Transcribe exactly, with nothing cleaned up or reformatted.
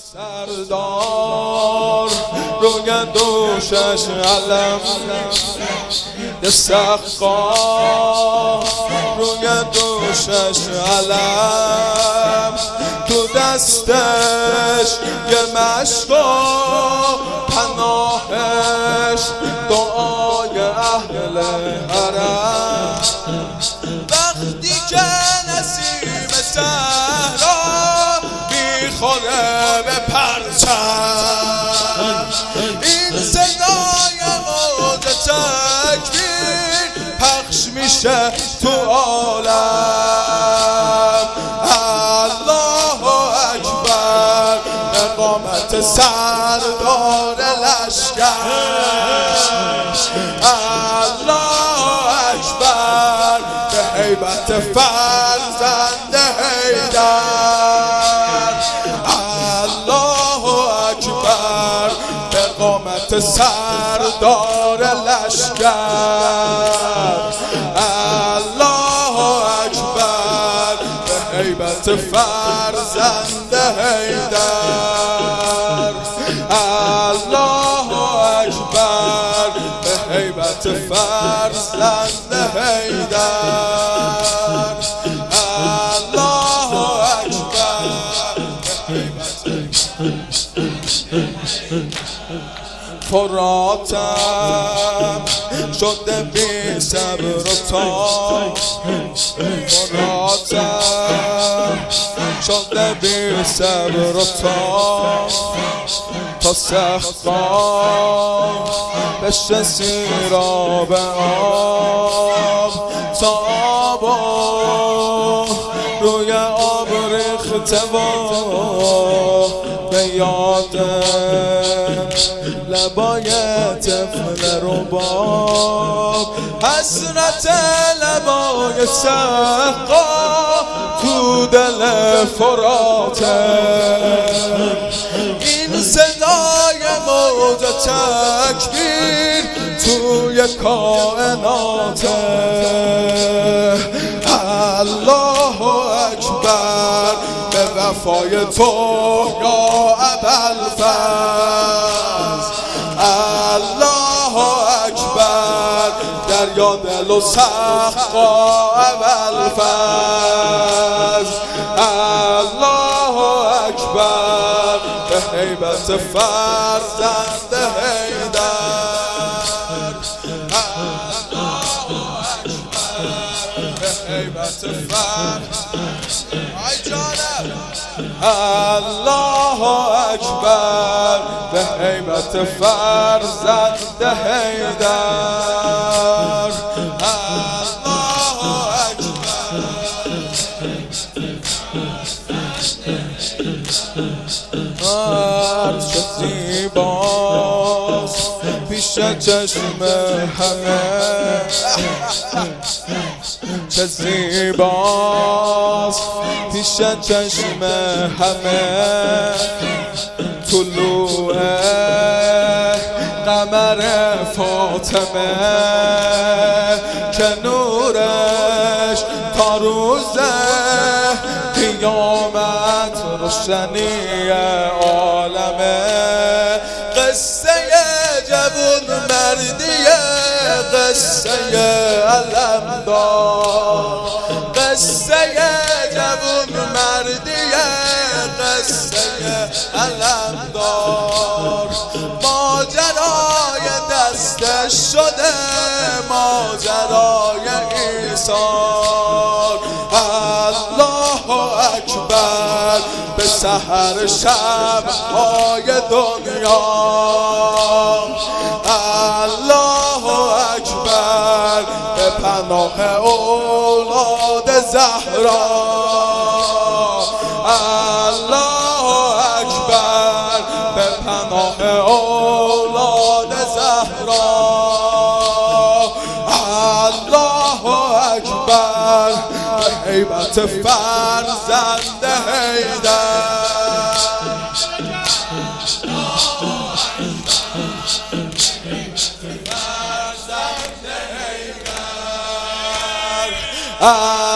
سردار روی دوشش علم یه سقا روی دوشش علم تو دستش یه مشق و پناهش دعای اهل حرم وقتی که نسیم صحرا میخوره به پرچم این صدای موج تکبیر پخش میشه تو عالم الله اکبر اقامت سردار لشکر الله اکبر به هیبت فرزند حیدر الله اکبر به قامت سردار لشکر الله اکبر به هیبت فرزند حیدر الله اکبر به هیبت فرزند حیدر الله اکبر به هیبت فراتم شده بی صبر و تاب فراتم شده بی صبر و تاب تا سختا بشه سیراب آب تا آبا روی آب ریخته و به یادم لبای طفل رباب حسرت لبای سقا تو دل فراته این صدای موج تکبیر توی کائناته الله اکبر به وفای تو یا ابوالفضل الله اکبر دریا دل و سقا ابوالفضل الله اکبر به هیبت فرزند حیدر الله اکبر به هیبت فرزند الله اکبر به هیبت فرزند حیدر الله اکبر هر چه زیباست پیش چشم همه چه زیباست پیش چشم همه طلوع قمر فاطمه که نورش تا روز قیامت روشنی عالمه قصه جوون مردیه قصه علمدار قصه جوون مردیه قصه علمدار ماجرای دستش شده ماجرای ایثار الله اکبر به سحر شب‌های دنیا الله اکبر به پناه اولاد زهرا الله اکبر به پناه اولاد زهرا الله اکبر به هیبت فرزند حیدر فرزند حیدر